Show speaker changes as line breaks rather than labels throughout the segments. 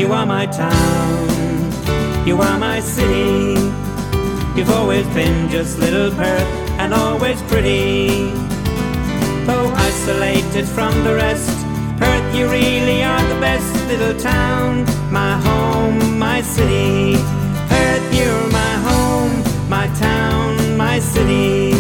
You are my town, you are my city. You've always been just little Perth and always pretty. Though isolated from the rest, Perth, you really are the best little town. My home, my city. Perth, you're my home, my town, my city.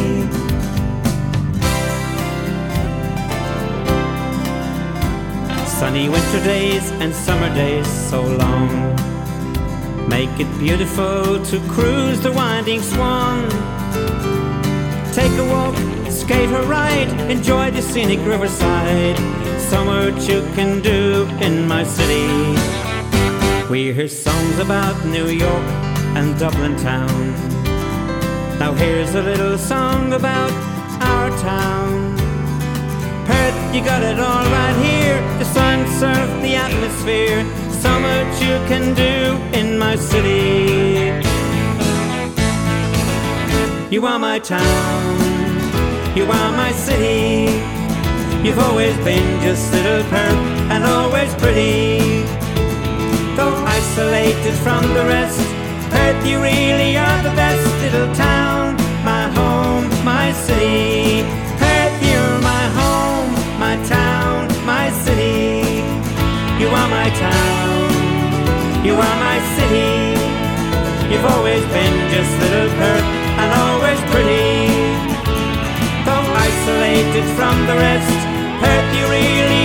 Sunny winter days and summer days so long make it beautiful to cruise the winding Swan. Take a walk, skate or ride, enjoy the scenic riverside. So much you can do in my city. We hear songs about New York and Dublin town. Now here's a little song about our town. Perth, you got it all right here. The sun, surf, the atmosphere. So much you can do in my city. You are my town, you are my city. You've always been just little Perth and always pretty. Though isolated from the rest, Perth, you really are the best little town. My home, my city. Perth, you're my home, my town, my city. You are my town, you are my city. You've always been just little Perth and always pretty. Though isolated from the rest, Perth, you really